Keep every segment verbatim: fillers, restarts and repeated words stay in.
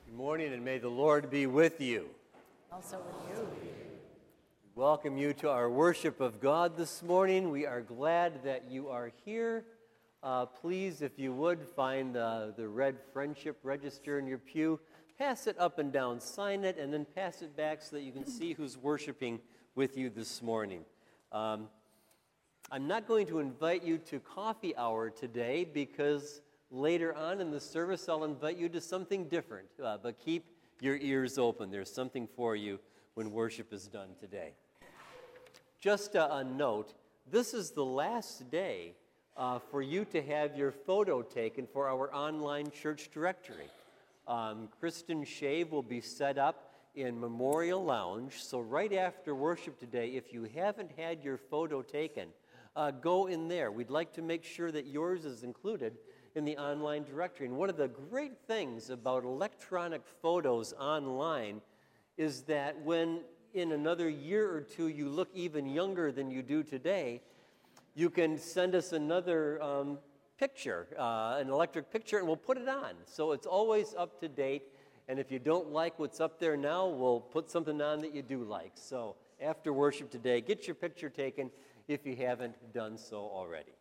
Good morning, and may the Lord be with you. Also with you. Welcome you to our worship of God this morning. We are glad that you are here. Uh, please, if you would, find uh, the red friendship register in your pew. Pass it up and down, sign it, and then pass it back so that you can see who's worshiping with you this morning. Um, I'm not going to invite you to coffee hour today because later on in the service I'll invite you to something different. Uh, but keep your ears open. There's something for you when worship is done today. Just a, a note, this is the last day uh, for you to have your photo taken for our online church directory. Um, Kristen Shave will be set up in Memorial Lounge, so right after worship today, if you haven't had your photo taken, uh, go in there. We'd like to make sure that yours is included in the online directory. And one of the great things about electronic photos online is that when in another year or two you look even younger than you do today, you can send us another um, picture, uh, an electric picture, and we'll put it on. So it's always up to date, and if you don't like what's up there now, we'll put something on that you do like. So after worship today, get your picture taken if you haven't done so already.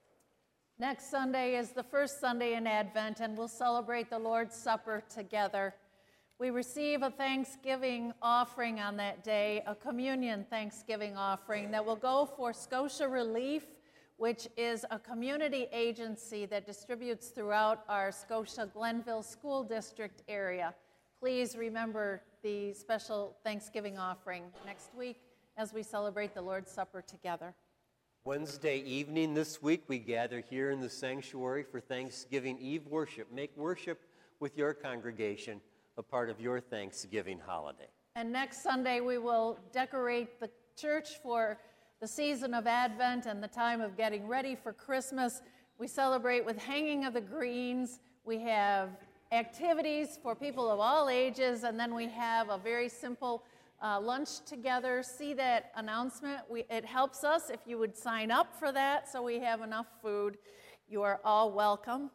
Next Sunday is the first Sunday in Advent, and we'll celebrate the Lord's Supper together. We receive a Thanksgiving offering on that day, a communion Thanksgiving offering that will go for Scotia Relief, which is a community agency that distributes throughout our Scotia Glenville School District area. Please remember the special Thanksgiving offering next week as we celebrate the Lord's Supper together. Wednesday evening this week, we gather here in the sanctuary for Thanksgiving Eve worship. Make worship with your congregation a part of your Thanksgiving holiday. And next Sunday, we will decorate the church for the season of Advent and the time of getting ready for Christmas. We celebrate with hanging of the greens. We have activities for people of all ages, and then we have a very simple Uh, lunch together. See that announcement? We, it helps us if you would sign up for that so we have enough food. You are all welcome.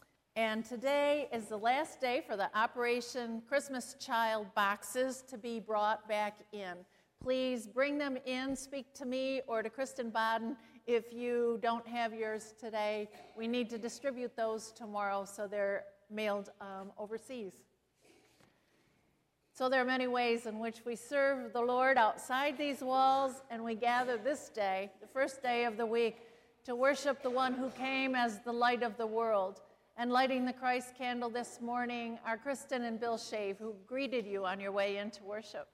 And today is the last day for the Operation Christmas Child boxes to be brought back in. Please bring them in, speak to me or to Kristen Baden if you don't have yours today. We need to distribute those tomorrow so they're mailed um, overseas. So there are many ways in which we serve the Lord outside these walls, and we gather this day, the first day of the week, to worship the one who came as the light of the world. And lighting the Christ candle this morning are Kristen and Bill Shave, who greeted you on your way into worship.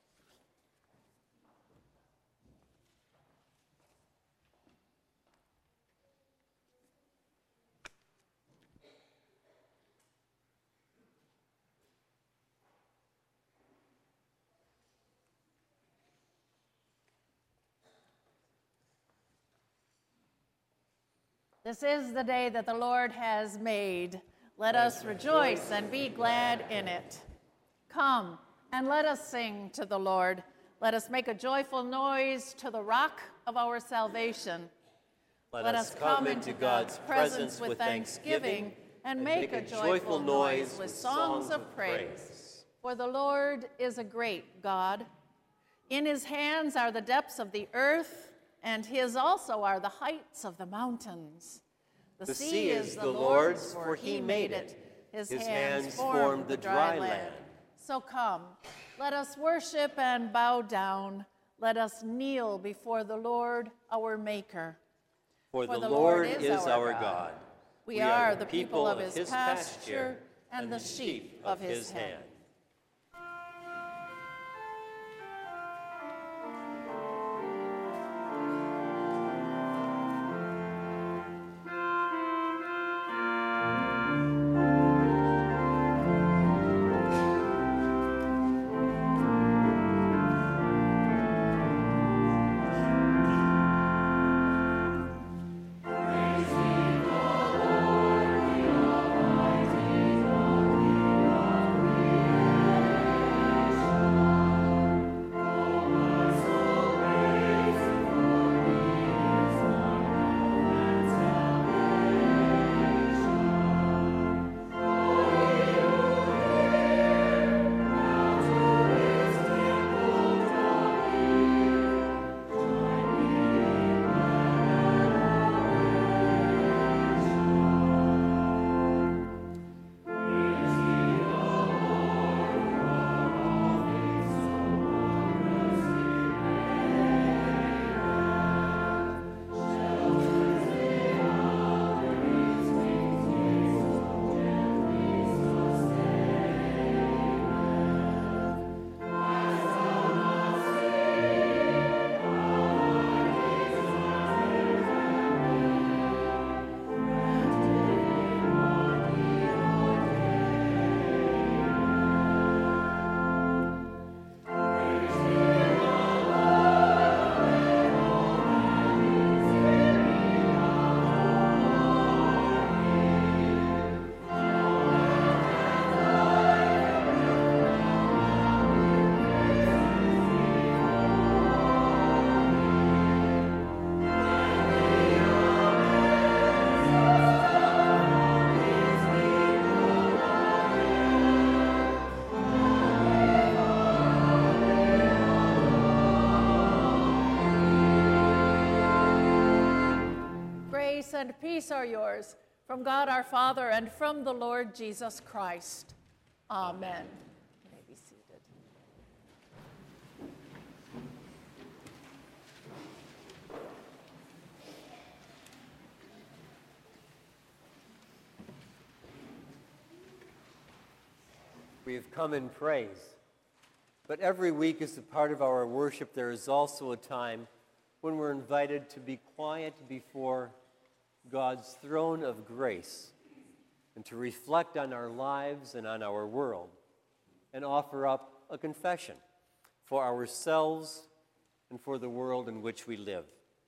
This is the day that the Lord has made. Let us rejoice and be glad in it. Come and let us sing to the Lord. Let us make a joyful noise to the rock of our salvation. Let, Let us come into God's presence with thanksgiving and make a joyful noise with songs of praise. For the Lord is a great God. In his hands are the depths of the earth, and his also are the heights of the mountains. The, the sea, sea is the Lord's, for he made it. His, his hands, hands formed, formed the dry land. land. So come, let us worship and bow down. Let us kneel before the Lord, our Maker. For, for the, the Lord, Lord is our God. God. We, we are the people of his pasture and the sheep of his hand. Praise and peace are yours from God our Father and from the Lord Jesus Christ. Amen. You may be seated. We have come in praise, but every week as a part of our worship, there is also a time when we're invited to be quiet before God's throne of grace and to reflect on our lives and on our world and offer up a confession for ourselves and for the world in which we live.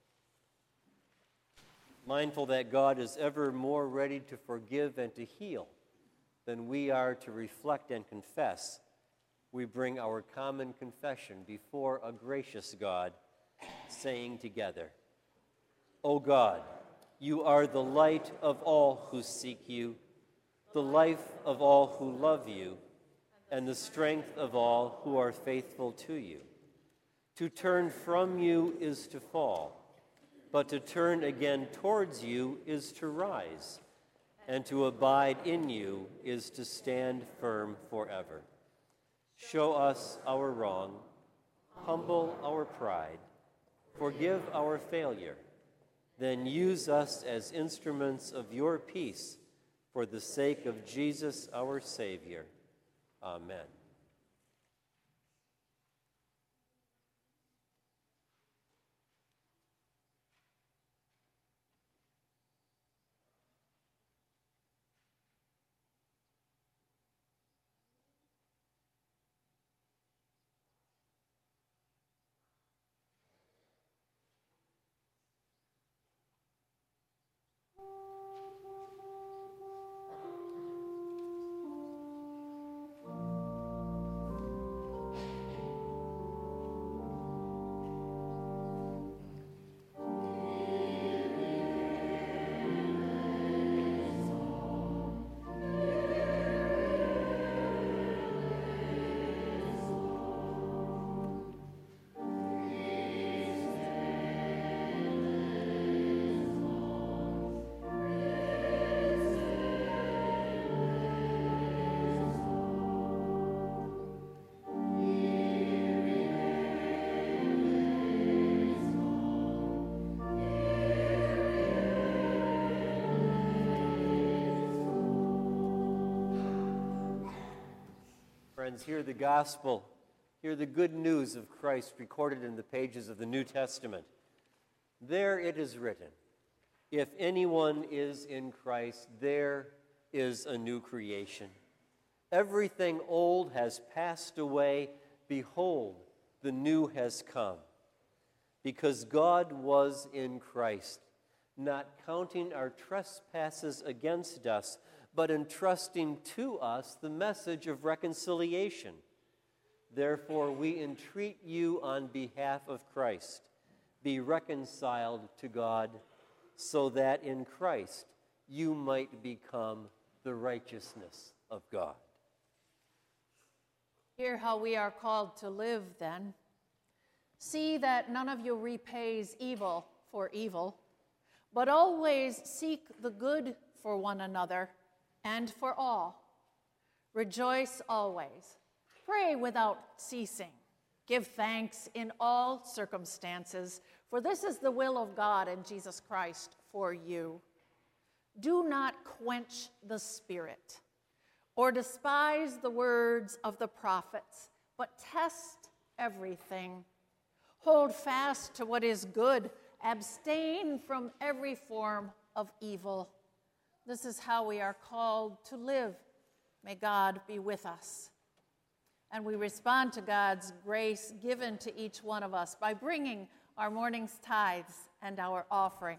Mindful that God is ever more ready to forgive and to heal than we are to reflect and confess, we bring our common confession before a gracious God, saying together, O God, you are the light of all who seek you, the life of all who love you, and the strength of all who are faithful to you. To turn from you is to fall, but to turn again towards you is to rise, and to abide in you is to stand firm forever. Show us our wrong, humble our pride, forgive our failure, then use us as instruments of your peace for the sake of Jesus our Savior. Amen. Friends, hear the gospel, hear the good news of Christ recorded in the pages of the New Testament. There it is written, if anyone is in Christ, there is a new creation. Everything old has passed away. Behold, the new has come. Because God was in Christ, not counting our trespasses against us, but entrusting to us the message of reconciliation. Therefore, we entreat you on behalf of Christ, be reconciled to God, so that in Christ you might become the righteousness of God. Hear how we are called to live, then. See that none of you repays evil for evil, but always seek the good for one another and for all. Rejoice always. Pray without ceasing. Give thanks in all circumstances, for this is the will of God in Jesus Christ for you. Do not quench the Spirit or despise the words of the prophets, but test everything. Hold fast to what is good. Abstain from every form of evil. This is how we are called to live. May God be with us. And we respond to God's grace given to each one of us by bringing our morning's tithes and our offerings.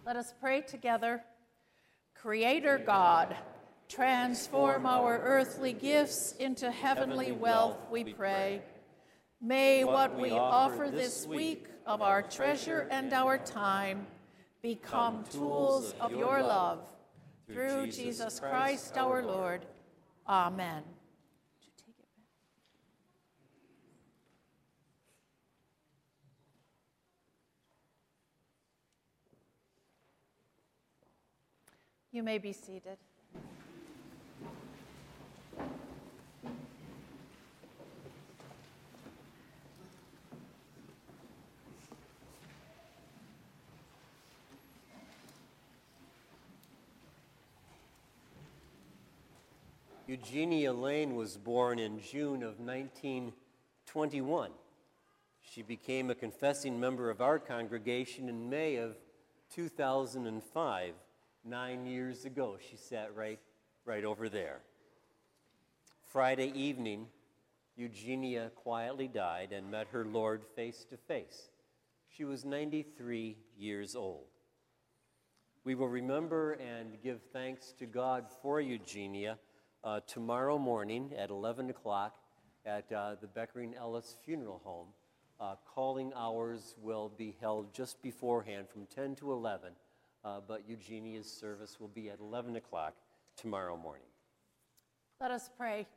Let us pray together. Creator God, transform our earthly gifts into heavenly wealth, we pray. May what we offer this week of our treasure and our time become tools of your love. Through Jesus Christ our Lord. Amen. You may be seated. Eugenia Lane was born in June of nineteen twenty-one. She became a confessing member of our congregation in May of two thousand five. Nine years ago, she sat right, right over there. Friday evening, Eugenia quietly died and met her Lord face to face. She was ninety-three years old. We will remember and give thanks to God for Eugenia uh, tomorrow morning at eleven o'clock at uh, the Beckering Ellis Funeral Home. Uh, calling hours will be held just beforehand from ten to eleven. Uh, but Eugenia's service will be at eleven o'clock tomorrow morning. Let us pray.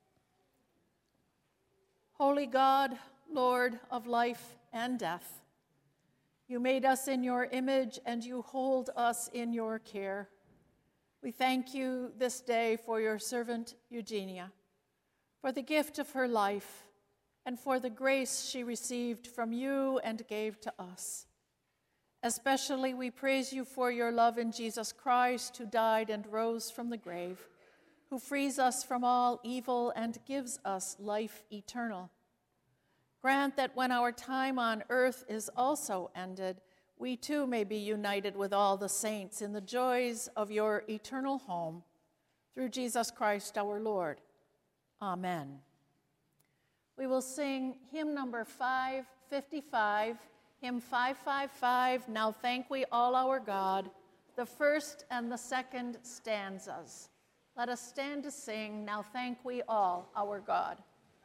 Holy God, Lord of life and death, you made us in your image and you hold us in your care. We thank you this day for your servant Eugenia, for the gift of her life, and for the grace she received from you and gave to us. Especially we praise you for your love in Jesus Christ, who died and rose from the grave, who frees us from all evil and gives us life eternal. Grant that when our time on earth is also ended, we too may be united with all the saints in the joys of your eternal home. Through Jesus Christ our Lord. Amen. We will sing hymn number five fifty-five. Hymn five fifty-five, Now Thank We All Our God, the first and the second stanzas. Let us stand to sing, Now Thank We All Our God.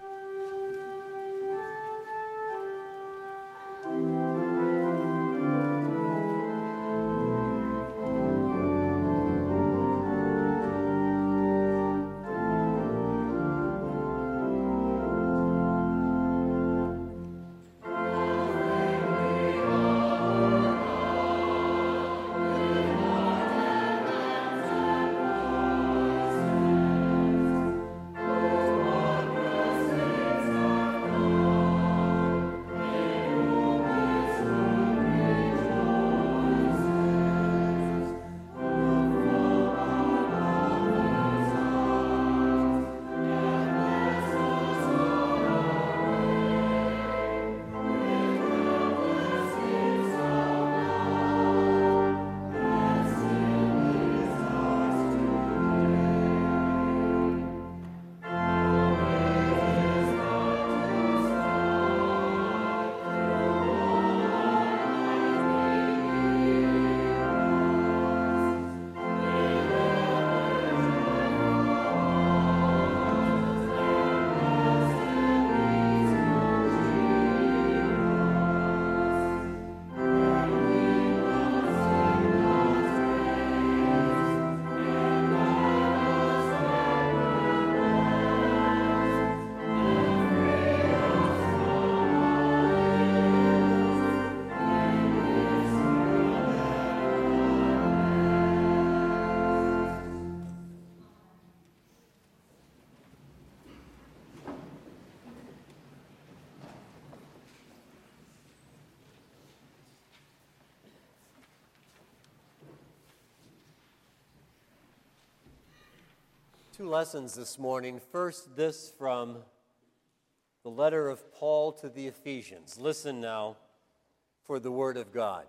Two lessons this morning. First, this from the letter of Paul to the Ephesians. Listen now for the word of God.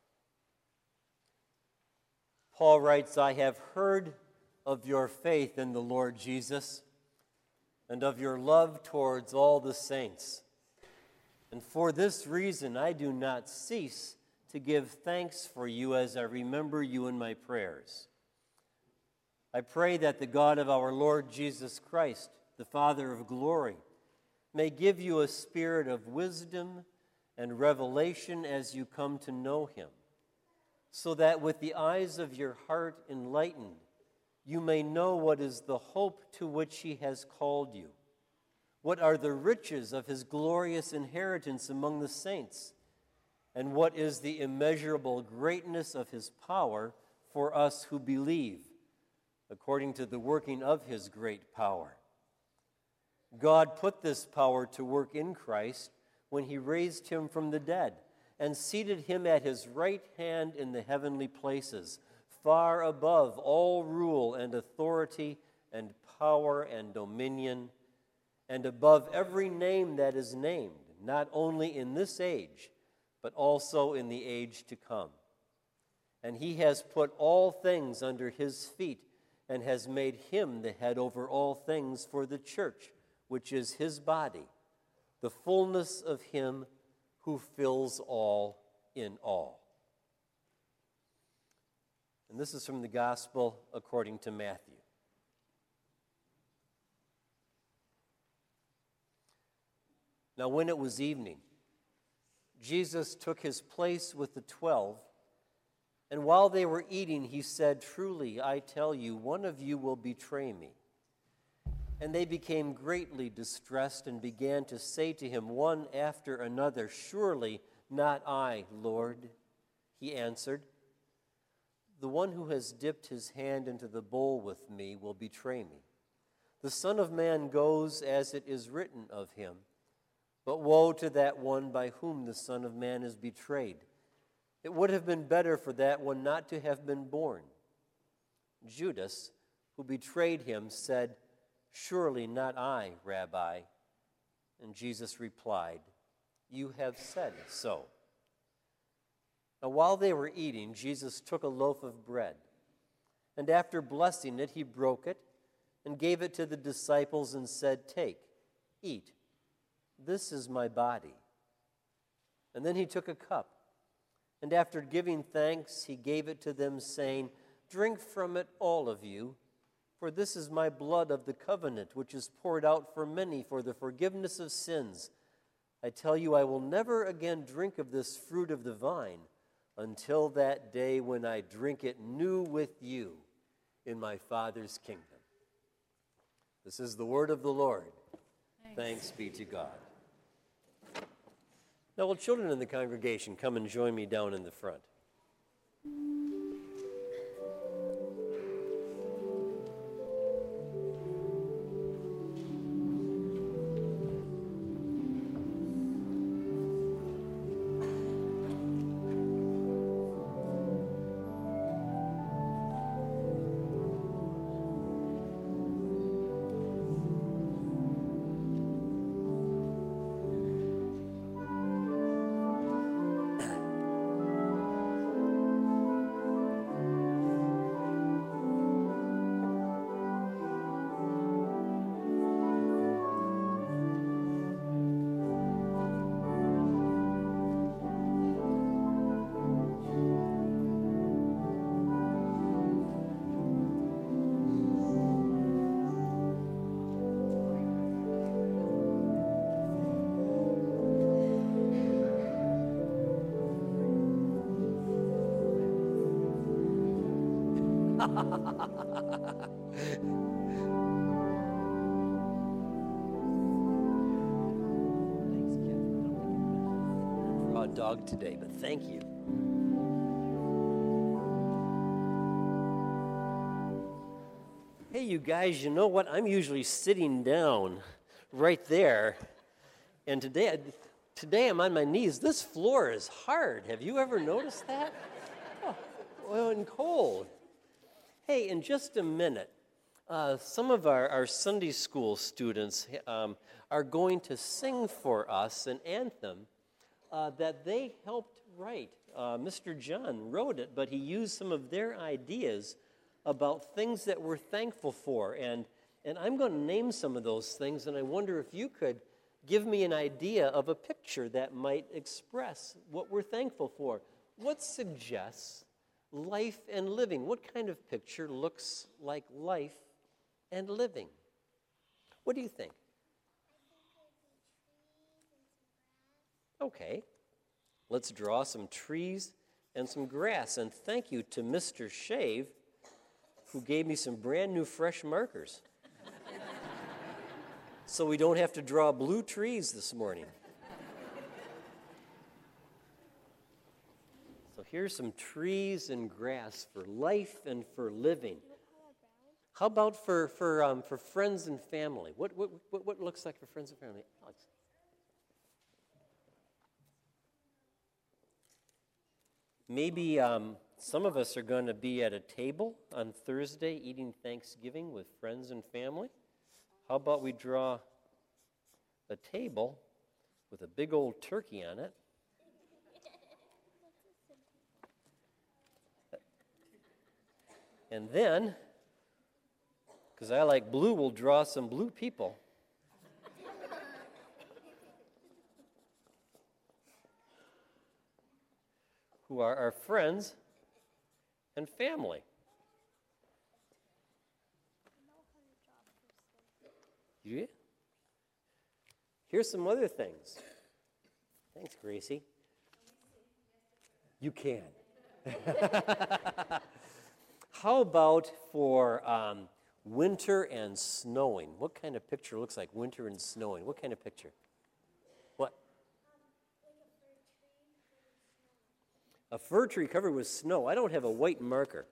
Paul writes, I have heard of your faith in the Lord Jesus and of your love towards all the saints. And for this reason I do not cease to give thanks for you as I remember you in my prayers. I pray that the God of our Lord Jesus Christ, the Father of glory, may give you a spirit of wisdom and revelation as you come to know him, so that with the eyes of your heart enlightened, you may know what is the hope to which he has called you, what are the riches of his glorious inheritance among the saints, and what is the immeasurable greatness of his power for us who believe, according to the working of his great power. God put this power to work in Christ when he raised him from the dead and seated him at his right hand in the heavenly places, far above all rule and authority and power and dominion, and above every name that is named, not only in this age, but also in the age to come. And he has put all things under his feet and has made him the head over all things for the church, which is his body, the fullness of him who fills all in all. And this is from the Gospel according to Matthew. Now, when it was evening, Jesus took his place with the twelve, and while they were eating, he said, "Truly, I tell you, one of you will betray me." And they became greatly distressed and began to say to him one after another, "Surely not I, Lord." He answered, "The one who has dipped his hand into the bowl with me will betray me. The Son of Man goes as it is written of him, but woe to that one by whom the Son of Man is betrayed. It would have been better for that one not to have been born." Judas, who betrayed him, said, "Surely not I, Rabbi." And Jesus replied, "You have said so." Now while they were eating, Jesus took a loaf of bread, and after blessing it, he broke it and gave it to the disciples and said, "Take, eat. This is my body." And then he took a cup, and after giving thanks, he gave it to them, saying, "Drink from it, all of you, for this is my blood of the covenant, which is poured out for many for the forgiveness of sins. I tell you, I will never again drink of this fruit of the vine until that day when I drink it new with you in my Father's kingdom." This is the word of the Lord. Thanks, Thanks be to God. Now, will children in the congregation come and join me down in the front? Raw dog today, but thank you. Hey, you guys, you know what? I'm usually sitting down right there, and today, today I'm on my knees. This floor is hard. Have you ever noticed that? Oh, well, and cold. Hey, in just a minute, uh, some of our, our Sunday school students um, are going to sing for us an anthem uh, that they helped write. Uh, Mister John wrote it, but he used some of their ideas about things that we're thankful for. And, and I'm going to name some of those things, and I wonder if you could give me an idea of a picture that might express what we're thankful for. what suggests life and living? What kind of picture looks like life and living? What do you think? Okay, let's draw some trees and some grass. And thank you to Mister Shave, who gave me some brand new fresh markers. So we don't have to draw blue trees this morning. So here's some trees and grass for life and for living. How about for for um, for friends and family? What what what what looks like for friends and family? Alex. Maybe um, some of us are going to be at a table on Thursday eating Thanksgiving with friends and family. How about we draw a table with a big old turkey on it? And then, because I like blue, we'll draw some blue people. Who are our friends and family. Yeah. Here's some other things. Thanks, Gracie. You can. How about for um, winter and snowing? What kind of picture looks like winter and snowing? What kind of picture? What? A fir tree covered with snow. I don't have a white marker.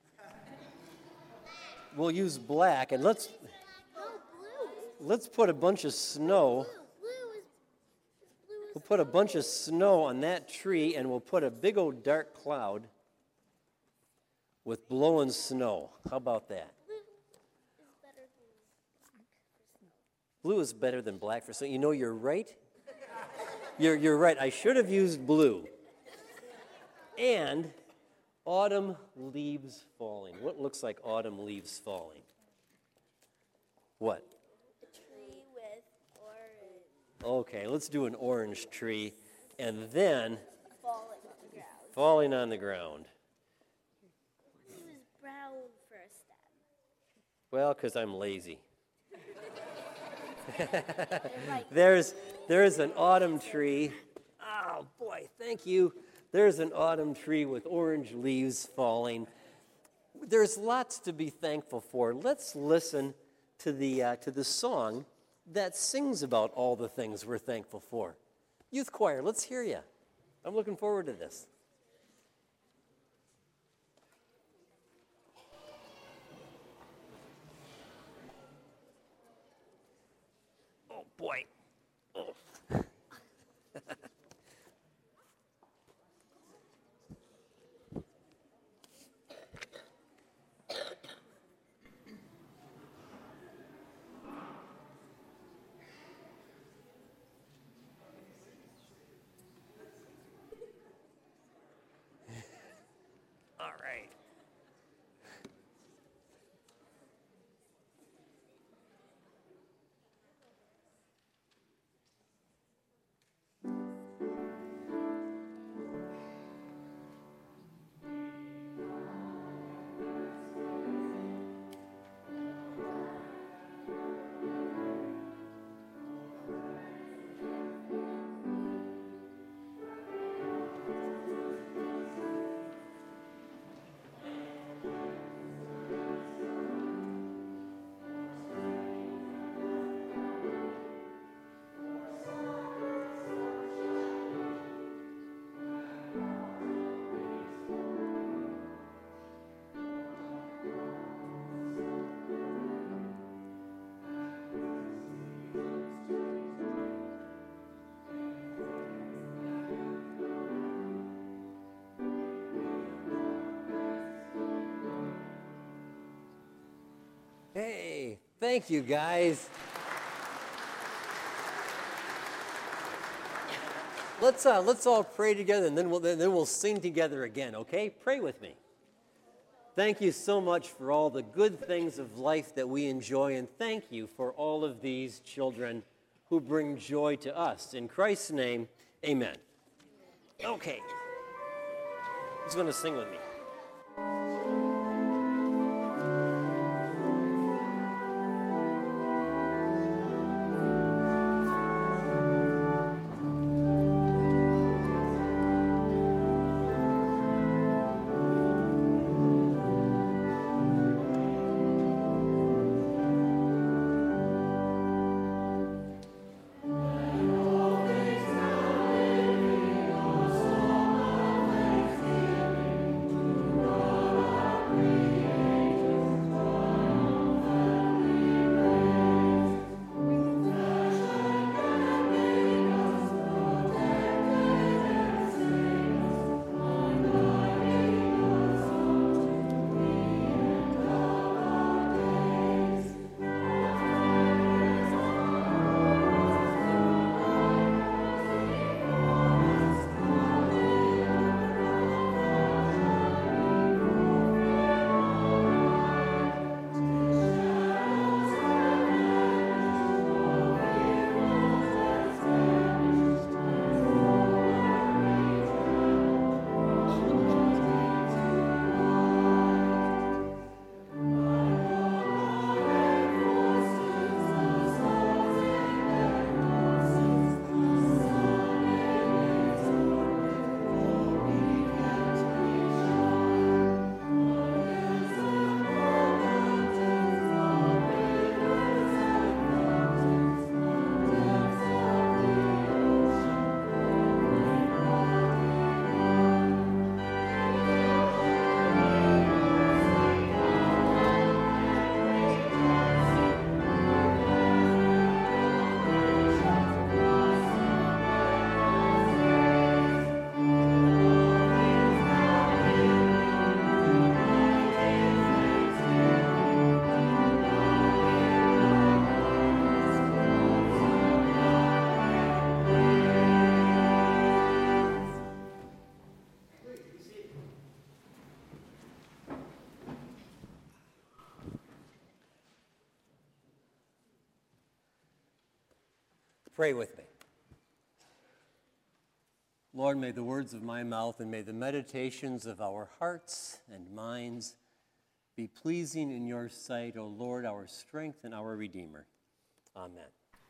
We'll use black, and let's let's put a bunch of snow. We'll put a bunch of snow on that tree, and we'll put a big old dark cloud with blowing snow. How about that? Blue is better than black for snow. You know, you're right. You're you're right. I should have used blue. And autumn leaves falling. What looks like autumn leaves falling? What? A tree with orange. Okay, let's do an orange tree. And then Falling on the ground. falling on the ground. It was brown for a stem. Well, because I'm lazy. Right. There's, there's an autumn tree. Oh, boy, thank you. There's an autumn tree with orange leaves falling. There's lots to be thankful for. Let's listen to the, uh, to the song that sings about all the things we're thankful for. Youth choir, let's hear you. I'm looking forward to this. Oh, boy. Oh. All right. Hey, thank you, guys. Let's uh, let's all pray together, and then we'll then we'll sing together again. Okay, pray with me. Thank you so much for all the good things of life that we enjoy, and thank you for all of these children who bring joy to us. In Christ's name, amen. Okay. Who's going to sing with me? Pray with me. Lord, may the words of my mouth and may the meditations of our hearts and minds be pleasing in your sight, O Lord, our strength and our Redeemer. Amen.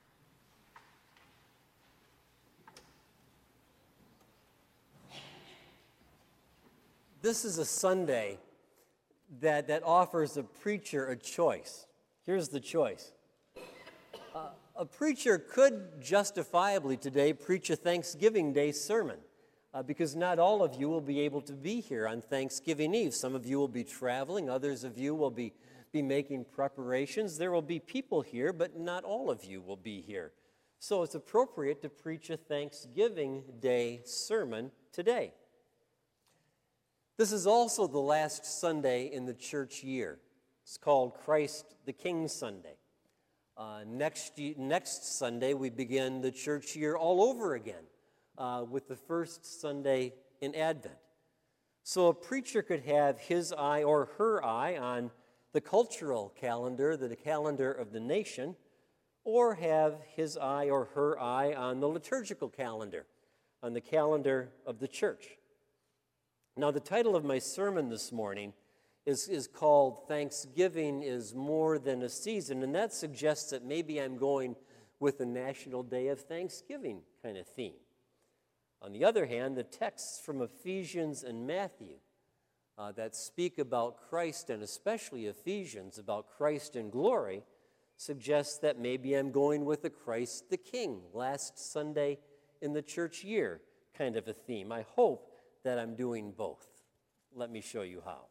This is a Sunday that, that offers a preacher a choice. Here's the choice. Uh, a preacher could justifiably today preach a Thanksgiving Day sermon uh, because not all of you will be able to be here on Thanksgiving Eve. Some of you will be traveling. Others of you will be, be making preparations. There will be people here, but not all of you will be here. So it's appropriate to preach a Thanksgiving Day sermon today. This is also the last Sunday in the church year. It's called Christ the King Sunday. Uh, next, next Sunday, we begin the church year all over again uh, with the first Sunday in Advent. So a preacher could have his eye or her eye on the cultural calendar, the calendar of the nation, or have his eye or her eye on the liturgical calendar, on the calendar of the church. Now, the title of my sermon this morning is, is called Thanksgiving is More Than a Season, and that suggests that maybe I'm going with a National Day of Thanksgiving kind of theme. On the other hand, the texts from Ephesians and Matthew uh, that speak about Christ, and especially Ephesians, about Christ in glory, suggest that maybe I'm going with a Christ the King, last Sunday in the church year kind of a theme. I hope that I'm doing both. Let me show you how.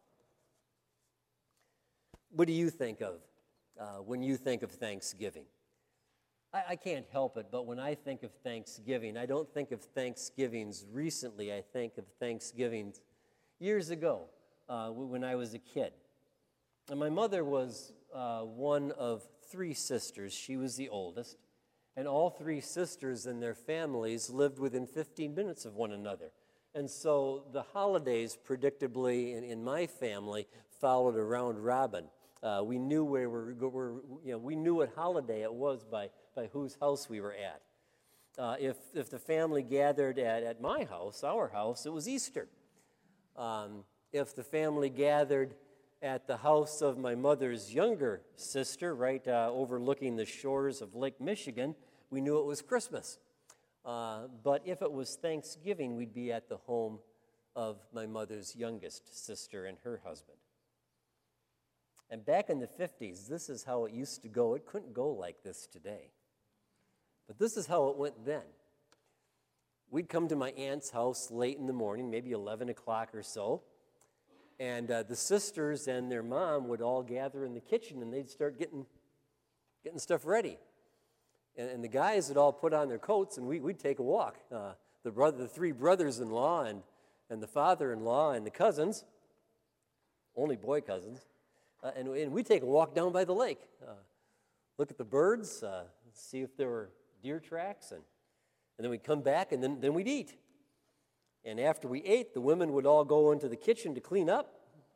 What do you think of uh, when you think of Thanksgiving? I, I can't help it, but when I think of Thanksgiving, I don't think of Thanksgivings recently. I think of Thanksgivings years ago uh, when I was a kid. And my mother was uh, one of three sisters. She was the oldest. And all three sisters and their families lived within fifteen minutes of one another. And so the holidays, predictably, in, in my family, followed a round robin. Uh, we knew where we were, you know, we knew what holiday it was by, by whose house we were at. Uh, if, if the family gathered at, at my house, our house, it was Easter. Um, if the family gathered at the house of my mother's younger sister, right uh, overlooking the shores of Lake Michigan, we knew it was Christmas. Uh, but if it was Thanksgiving, we'd be at the home of my mother's youngest sister and her husband. And back in the fifties, this is how it used to go. It couldn't go like this today. But this is how it went then. We'd come to my aunt's house late in the morning, maybe eleven o'clock or so, and uh, the sisters and their mom would all gather in the kitchen, and they'd start getting, getting stuff ready. And, and the guys would all put on their coats, and we, we'd take a walk. Uh, the, brother, the three brothers-in-law and, and the father-in-law and the cousins, only boy cousins, uh, and, and we'd take a walk down by the lake, uh, look at the birds, uh, see if there were deer tracks, and, and then we'd come back, and then, then we'd eat. And after we ate, the women would all go into the kitchen to clean up.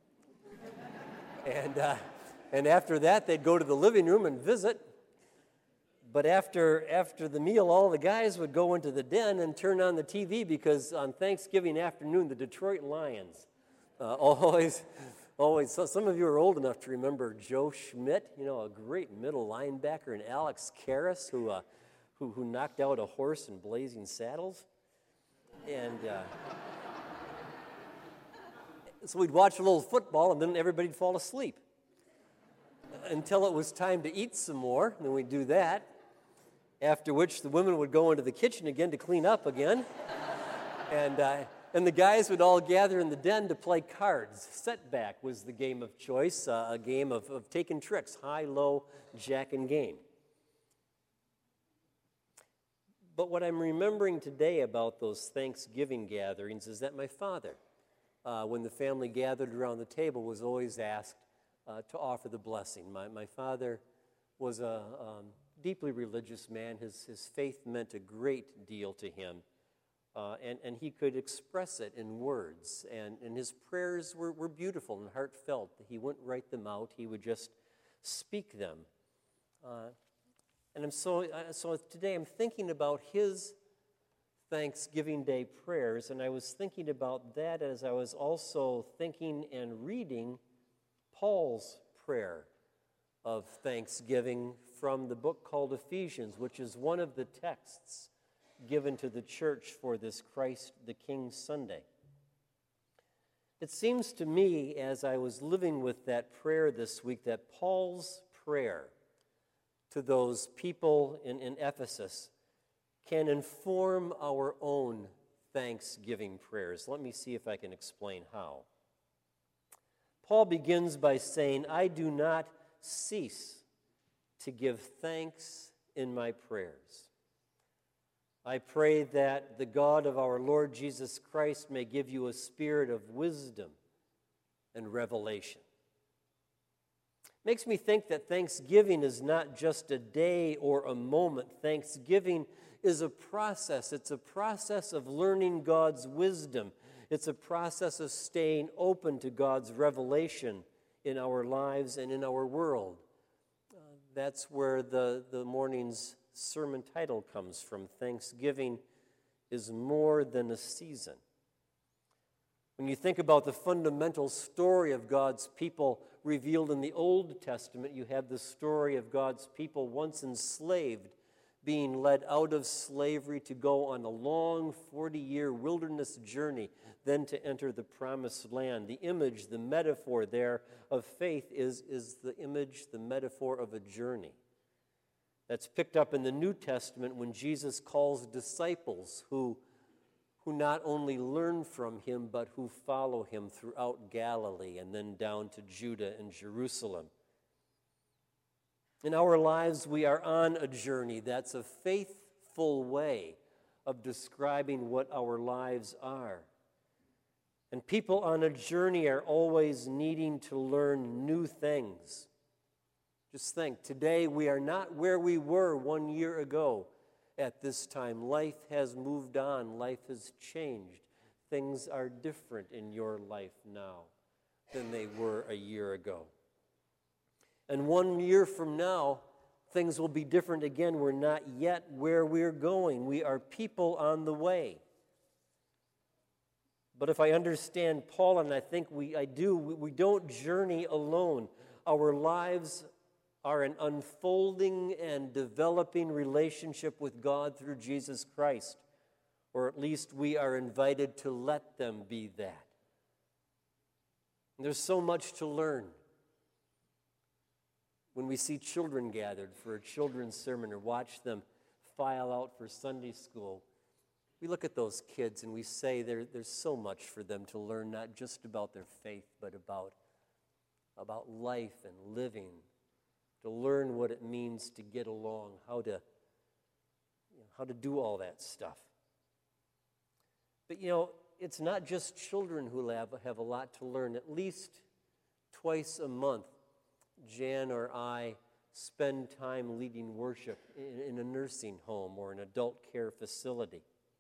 and, uh, and after that, they'd go to the living room and visit. But after, after the meal, all the guys would go into the den and turn on the T V because on Thanksgiving afternoon, the Detroit Lions uh, always, always, so some of you are old enough to remember Joe Schmidt, you know, a great middle linebacker, and Alex Karras, who, uh, who, who knocked out a horse in Blazing Saddles. And uh, so we'd watch a little football, and then everybody'd fall asleep until it was time to eat some more. And then we'd do that, after which the women would go into the kitchen again to clean up again. and, uh, and the guys would all gather in the den to play cards. Setback was the game of choice, uh, a game of, of taking tricks, high, low, jack, and game. But what I'm remembering today about those Thanksgiving gatherings is that my father, uh, when the family gathered around the table, was always asked uh, to offer the blessing. My, my father was a um, deeply religious man. His, his faith meant a great deal to him, uh, and, and he could express it in words. And, and his prayers were, were beautiful and heartfelt. He wouldn't write them out. He would just speak them. Uh, And I'm so, so today I'm thinking about his Thanksgiving Day prayers, and I was thinking about that as I was also thinking and reading Paul's prayer of thanksgiving from the book called Ephesians, which is one of the texts given to the church for this Christ the King Sunday. It seems to me, as I was living with that prayer this week, that Paul's prayer to those people in, in Ephesus can inform our own Thanksgiving prayers. Let me see if I can explain how. Paul begins by saying, I do not cease to give thanks in my prayers. I pray that the God of our Lord Jesus Christ may give you a spirit of wisdom and revelation. Makes me think that Thanksgiving is not just a day or a moment. Thanksgiving is a process. It's a process of learning God's wisdom. It's a process of staying open to God's revelation in our lives and in our world. Uh, that's where the, the morning's sermon title comes from. Thanksgiving is more than a season. When you think about the fundamental story of God's people revealed in the Old Testament, you have the story of God's people once enslaved, being led out of slavery to go on a long forty-year wilderness journey, then to enter the promised land. The image, the metaphor there of faith is, is the image, the metaphor of a journey. That's picked up in the New Testament when Jesus calls disciples who who not only learn from him, but who follow him throughout Galilee and then down to Judah and Jerusalem. In our lives, we are on a journey. That's a faithful way of describing what our lives are. And people on a journey are always needing to learn new things. Just think, today we are not where we were one year ago. At this time, life has moved on. Life has changed. Things are different in your life now than they were a year ago. And one year from now, things will be different again. We're not yet where we're going. We are people on the way. But if I understand Paul, and I think we, I do, we, we don't journey alone. Our lives are an unfolding and developing relationship with God through Jesus Christ, or at least we are invited to let them be that. And there's so much to learn. When we see children gathered for a children's sermon or watch them file out for Sunday school, we look at those kids and we say there, there's so much for them to learn, not just about their faith, but about, about life and living, to learn what it means to get along, how to, you know, how to do all that stuff. But, you know, it's not just children who have, have a lot to learn. At least twice a month, Jan or I spend time leading worship in, in a nursing home or an adult care facility.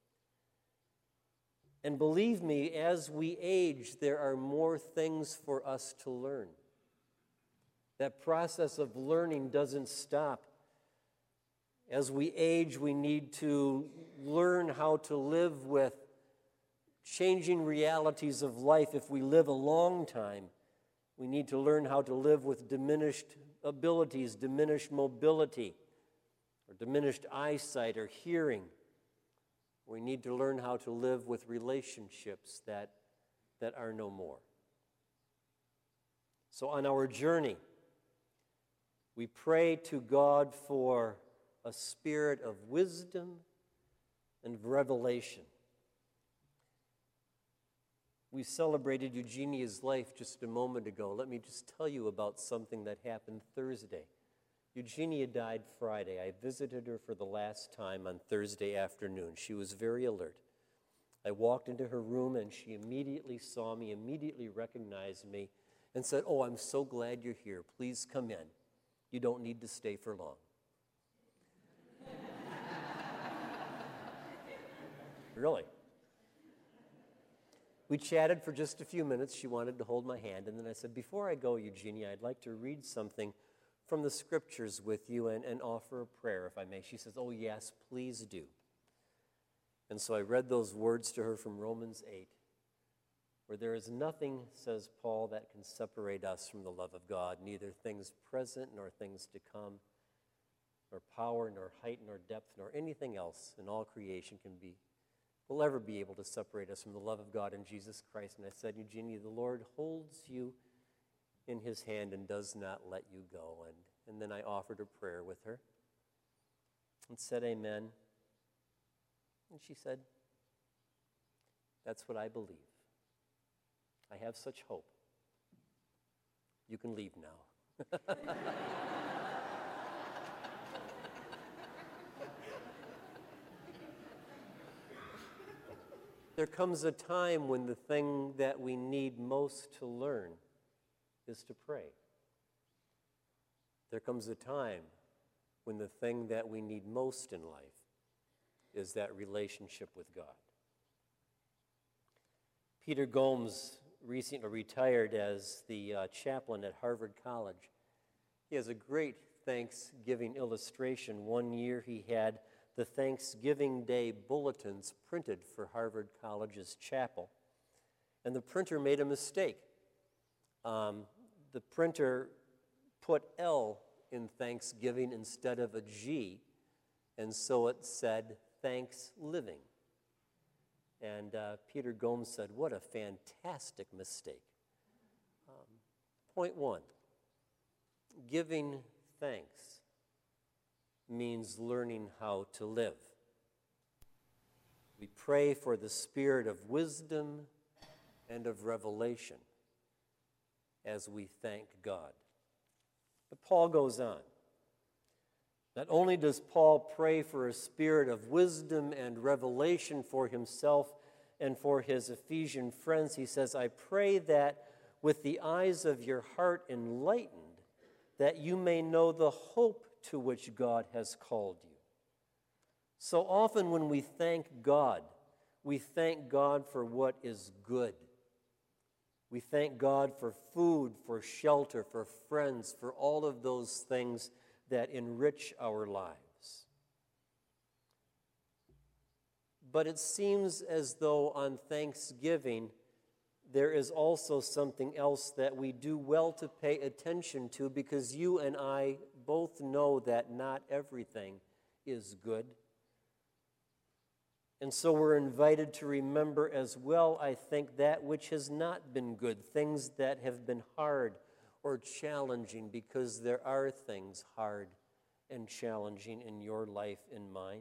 And believe me, as we age, there are more things for us to learn. That process of learning doesn't stop. As we age, we need to learn how to live with changing realities of life. If we live a long time, we need to learn how to live with diminished abilities, diminished mobility, or diminished eyesight or hearing. We need to learn how to live with relationships that, that are no more. So on our journey, we pray to God for a spirit of wisdom and revelation. We celebrated Eugenia's life just a moment ago. Let me just tell you about something that happened Thursday. Eugenia died Friday. I visited her for the last time on Thursday afternoon. She was very alert. I walked into her room and she immediately saw me, immediately recognized me, and said, "Oh, I'm so glad you're here. Please come in. You don't need to stay for long." Really. We chatted for just a few minutes. She wanted to hold my hand, and then I said, "Before I go, Eugenia, I'd like to read something from the scriptures with you and, and offer a prayer, if I may." She says, "Oh, yes, please do." And so I read those words to her from Romans eight, where there is nothing, says Paul, that can separate us from the love of God, neither things present nor things to come, nor power, nor height, nor depth, nor anything else in all creation can be, will ever be able to separate us from the love of God in Jesus Christ. And I said, "Eugenia, the Lord holds you in his hand and does not let you go." And, and then I offered a prayer with her and said, "Amen." And she said, "That's what I believe. I have such hope. You can leave now." There comes a time when the thing that we need most to learn is to pray. There comes a time when the thing that we need most in life is that relationship with God. Peter Gomes recently retired as the uh, chaplain at Harvard College. He has a great Thanksgiving illustration. One year he had the Thanksgiving Day bulletins printed for Harvard College's chapel, and the printer made a mistake. Um, the printer put L in Thanksgiving instead of a G, and so it said Thanks Living. And uh, Peter Gomes said, "What a fantastic mistake." Um, point one, giving thanks means learning how to live. We pray for the spirit of wisdom and of revelation as we thank God. But Paul goes on. Not only does Paul pray for a spirit of wisdom and revelation for himself and for his Ephesian friends, he says, "I pray that with the eyes of your heart enlightened, that you may know the hope to which God has called you." So often when we thank God, we thank God for what is good. We thank God for food, for shelter, for friends, for all of those things that enrich our lives. But it seems as though on Thanksgiving, there is also something else that we do well to pay attention to, because you and I both know that not everything is good. And so we're invited to remember as well, I think, that which has not been good, things that have been hard or challenging, because there are things hard and challenging in your life and mine.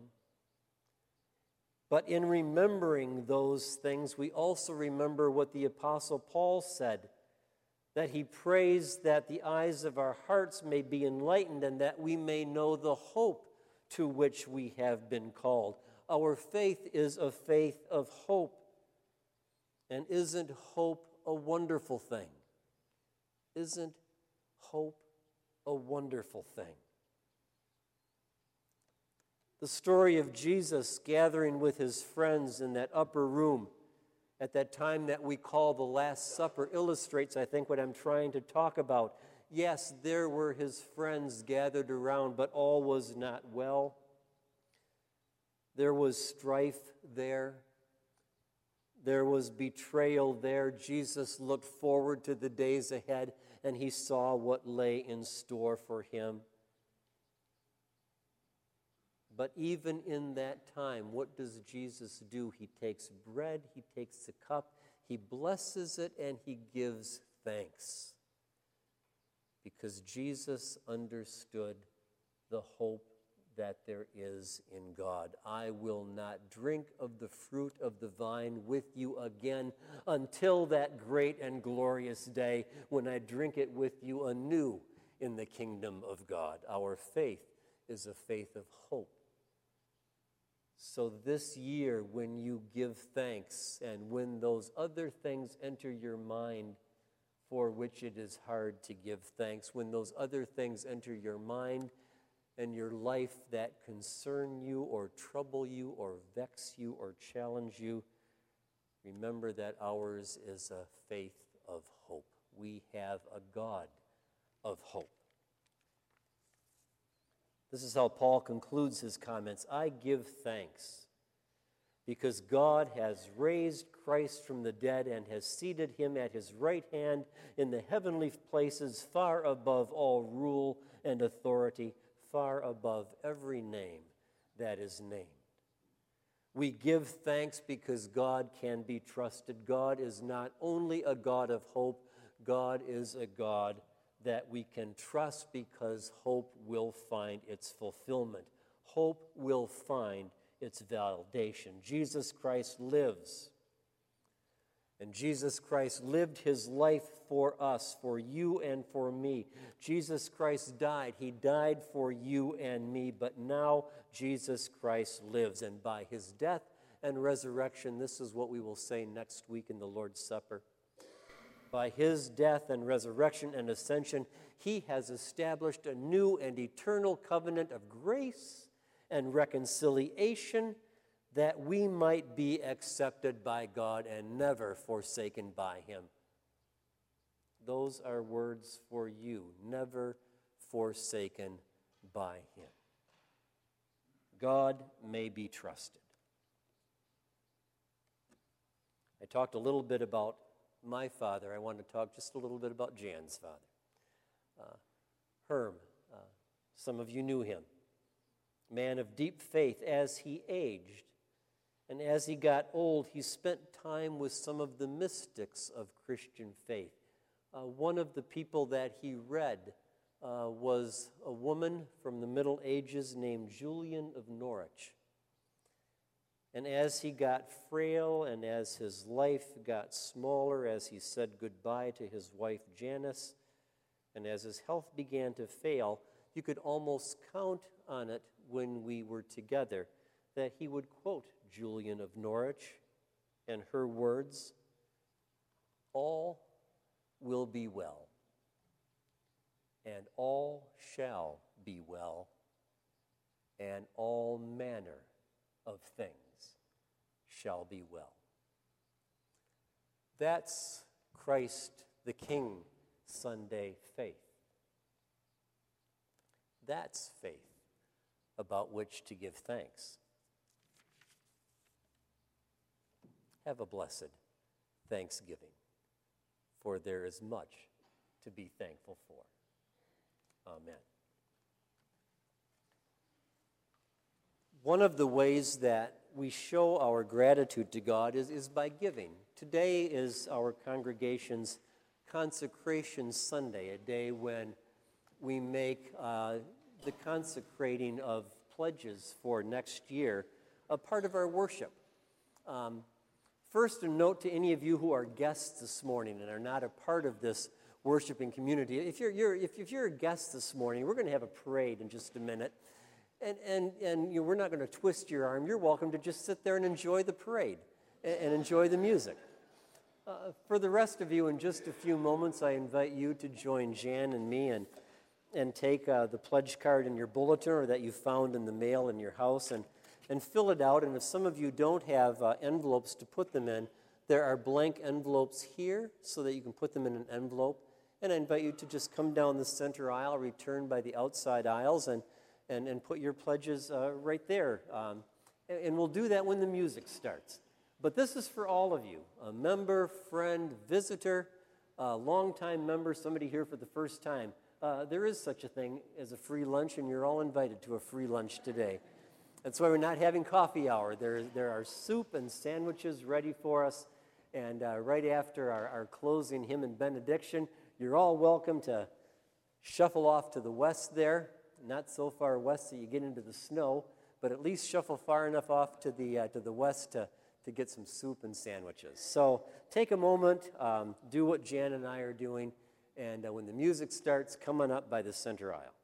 But in remembering those things, we also remember what the Apostle Paul said, that he prays that the eyes of our hearts may be enlightened and that we may know the hope to which we have been called. Our faith is a faith of hope. And isn't hope a wonderful thing? Isn't hope a wonderful thing? The story of Jesus gathering with his friends in that upper room at that time that we call the Last Supper illustrates, I think, what I'm trying to talk about. Yes, there were his friends gathered around, but all was not well. There was strife there. There was betrayal there. Jesus looked forward to the days ahead, and he saw what lay in store for him. But even in that time, what does Jesus do? He takes bread, he takes a cup, he blesses it, and he gives thanks. Because Jesus understood the hope that there is in God. I will not drink of the fruit of the vine with you again until that great and glorious day when I drink it with you anew in the kingdom of God. Our faith is a faith of hope. So this year, when you give thanks and when those other things enter your mind for which it is hard to give thanks, when those other things enter your mind and your life that concern you or trouble you or vex you or challenge you, remember that ours is a faith of hope. We have a God of hope. This is how Paul concludes his comments. I give thanks because God has raised Christ from the dead and has seated him at his right hand in the heavenly places, far above all rule and authority, far above every name that is named. We give thanks because God can be trusted. God is not only a God of hope, God is a God that we can trust, because hope will find its fulfillment. Hope will find its validation. Jesus Christ lives. And Jesus Christ lived his life for us, for you and for me. Jesus Christ died. He died for you and me, but now Jesus Christ lives. And by his death and resurrection, this is what we will say next week in the Lord's Supper. By his death and resurrection and ascension, he has established a new and eternal covenant of grace and reconciliation, that we might be accepted by God and never forsaken by him. Those are words for you, never forsaken by him. God may be trusted. I talked a little bit about my father. I want to talk just a little bit about Jan's father. Uh, Herm, uh, some of you knew him. Man of deep faith. As he aged and as he got old, he spent time with some of the mystics of Christian faith. Uh, one of the people that he read uh, was a woman from the Middle Ages named Julian of Norwich. And as he got frail and as his life got smaller, as he said goodbye to his wife Janice, and as his health began to fail, you could almost count on it when we were together that he would quote Julian of Norwich and her words, "All will be well, and all shall be well, and all manner of things shall be well." That's Christ the King Sunday faith. That's faith about which to give thanks. have a blessed Thanksgiving, for there is much to be thankful for. Amen. One of the ways that we show our gratitude to God is, is by giving. Today is our congregation's Consecration Sunday, a day when we make uh, the consecrating of pledges for next year a part of our worship. Um, first, a note to any of you who are guests this morning and are not a part of this worshiping community. If you're, you're, if, if you're a guest this morning, we're going to have a parade in just a minute. And, and, and you know, we're not going to twist your arm. You're welcome to just sit there and enjoy the parade and, and enjoy the music. Uh, for the rest of you, in just a few moments, I invite you to join Jan and me and, and take uh, the pledge card in your bulletin or that you found in the mail in your house and, and fill it out. And if some of you don't have uh, envelopes to put them in, there are blank envelopes here so that you can put them in an envelope. And I invite you to just come down the center aisle, return by the outside aisles, and, and, and put your pledges uh, right there. Um, and, and we'll do that when the music starts. But this is for all of you, a member, friend, visitor, a longtime member, somebody here for the first time. Uh, there is such a thing as a free lunch, and you're all invited to a free lunch today. That's why we're not having coffee hour. There, there are soup and sandwiches ready for us. And uh, right after our, our closing hymn and benediction, you're all welcome to shuffle off to the west there. Not so far west that you get into the snow, but at least shuffle far enough off to the, uh, to the west to to get some soup and sandwiches. So take a moment, um, do what Jan and I are doing, and uh, when the music starts, come on up by the center aisle.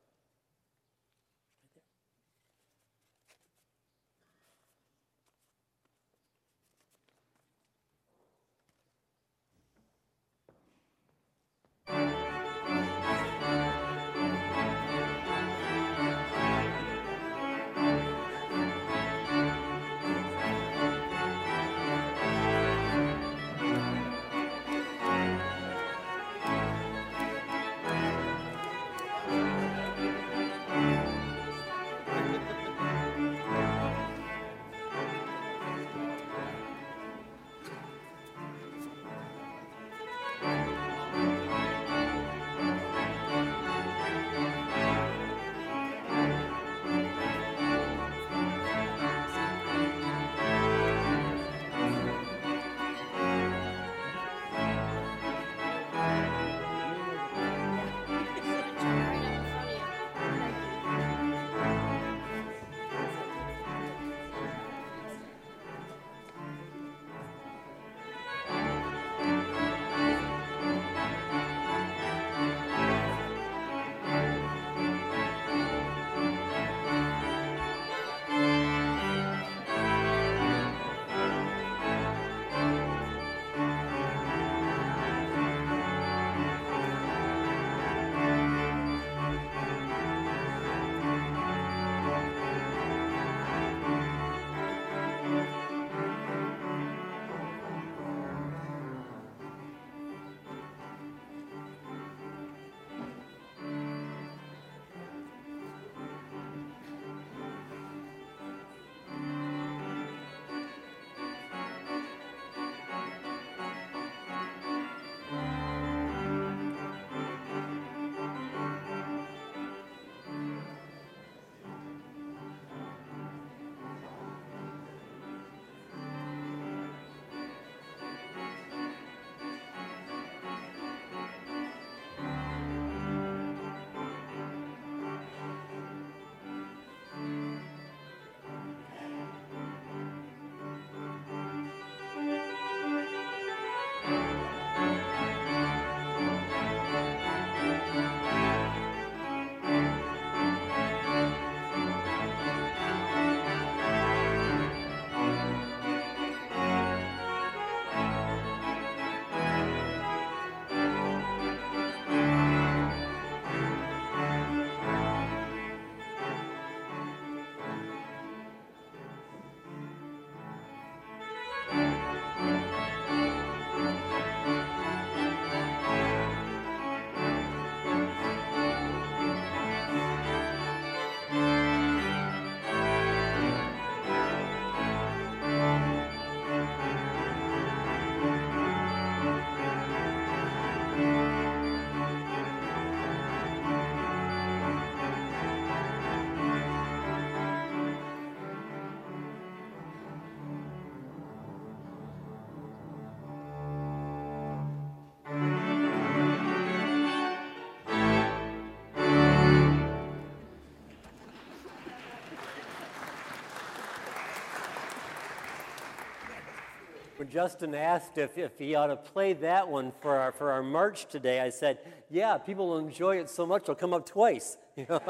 when Justin asked if, if he ought to play that one for our, for our march today, I said, yeah, people will enjoy it so much they'll come up twice. You know?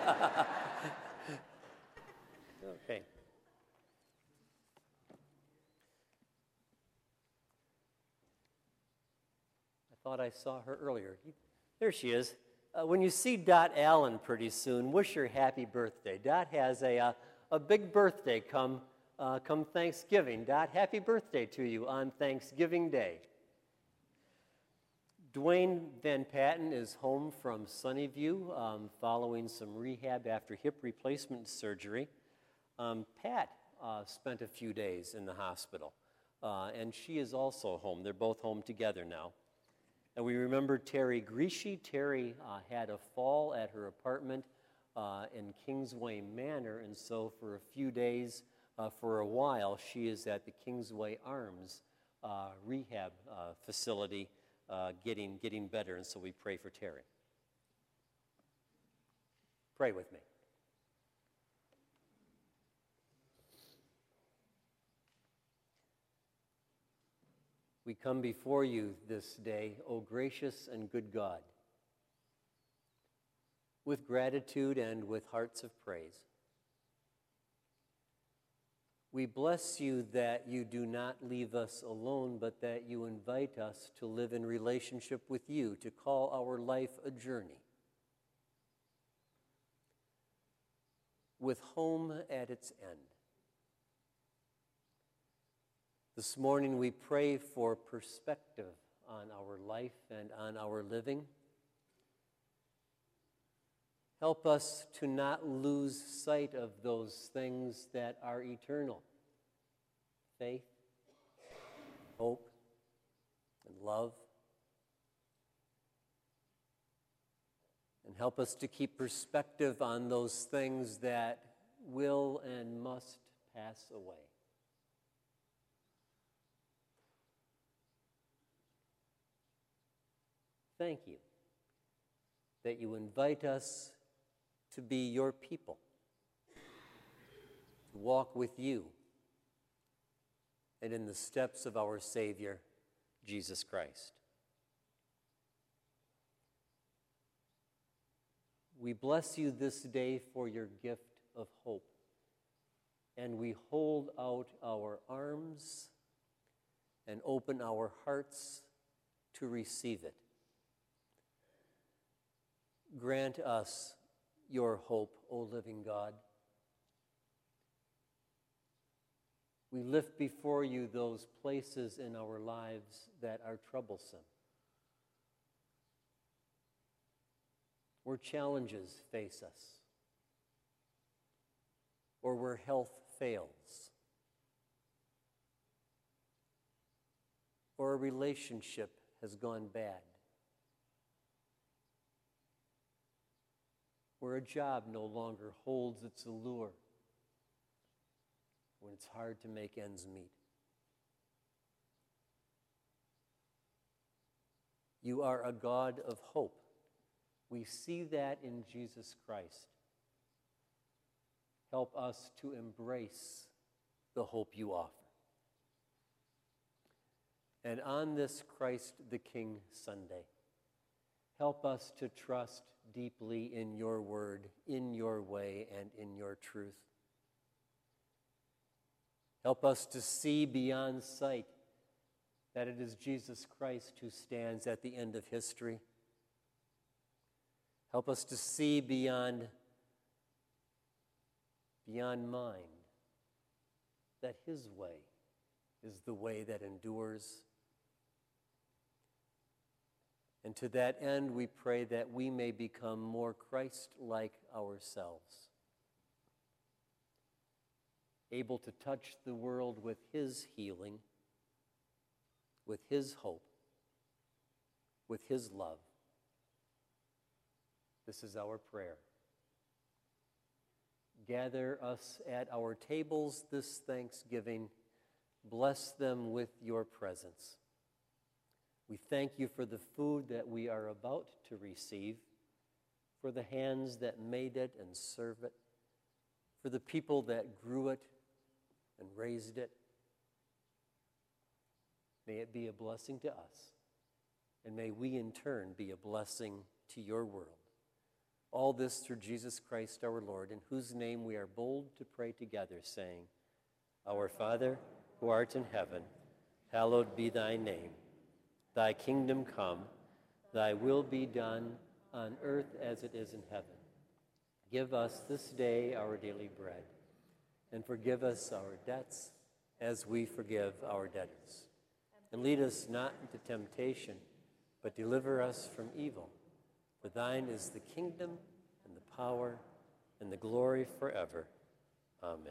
Okay. I thought I saw her earlier. There she is. Uh, when you see Dot Allen pretty soon, wish her happy birthday. Dot has a, uh, a big birthday come, uh, come Thanksgiving. Dot, happy birthday to you on Thanksgiving Day. Dwayne Van Patten is home from Sunnyview um, following some rehab after hip replacement surgery. Um, Pat uh, spent a few days in the hospital, uh, and she is also home. They're both home together now. And we remember Terry Grieschy. Terry uh, had a fall at her apartment uh, in Kingsway Manor, and so for a few days, uh, for a while, she is at the Kingsway Arms uh, rehab uh, facility uh, getting, getting better, and so we pray for Terry. Pray with me. We come before you this day, O gracious and good God, with gratitude and with hearts of praise. We bless you that you do not leave us alone, but that you invite us to live in relationship with you, to call our life a journey, with home at its end. This morning we pray for perspective on our life and on our living. Help us to not lose sight of those things that are eternal: faith, hope, and love. And help us to keep perspective on those things that will and must pass away. Thank you that you invite us to be your people, to walk with you and in the steps of our Savior, Jesus Christ. We bless you this day for your gift of hope, and we hold out our arms and open our hearts to receive it. Grant us your hope, O living God. We lift before you those places in our lives that are troublesome, where challenges face us, or where health fails, or a relationship has gone bad, where a job no longer holds its allure, when it's hard to make ends meet. You are a God of hope. We see that in Jesus Christ. Help us to embrace the hope you offer. And on this Christ the King Sunday, help us to trust deeply in your word, in your way, and in your truth. Help us to see beyond sight that it is Jesus Christ who stands at the end of history. Help us to see beyond, beyond mind that his way is the way that endures. And to that end, we pray that we may become more Christ-like ourselves, able to touch the world with his healing, with his hope, with his love. This is our prayer. Gather us at our tables this Thanksgiving. Bless them with your presence. We thank you for the food that we are about to receive, for the hands that made it and serve it, for the people that grew it and raised it. May it be a blessing to us, and may we in turn be a blessing to your world. All this through Jesus Christ our Lord, in whose name we are bold to pray together, saying, Our Father, who art in heaven, hallowed be thy name. Thy kingdom come, thy will be done on earth as it is in heaven. Give us this day our daily bread, and forgive us our debts as we forgive our debtors. And lead us not into temptation, but deliver us from evil. For thine is the kingdom, and the power, and the glory forever. Amen.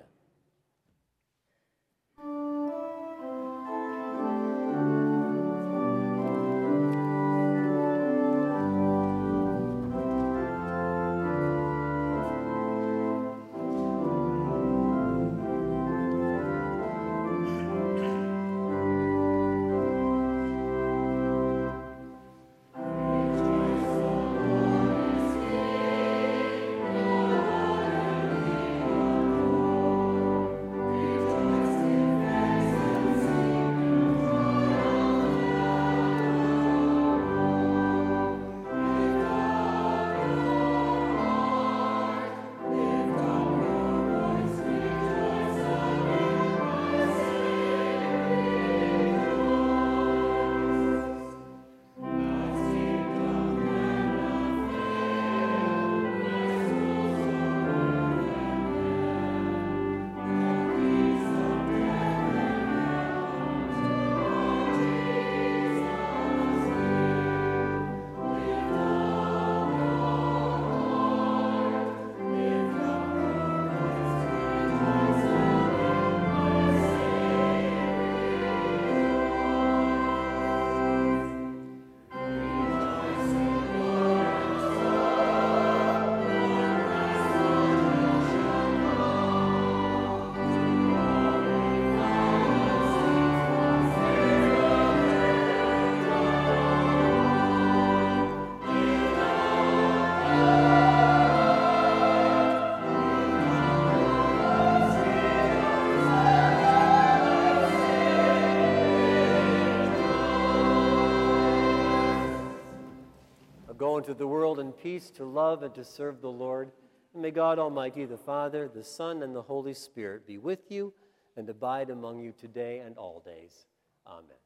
Go into the world in peace to love and to serve the Lord. And may God Almighty, the Father, the Son, and the Holy Spirit be with you and abide among you today and all days. Amen.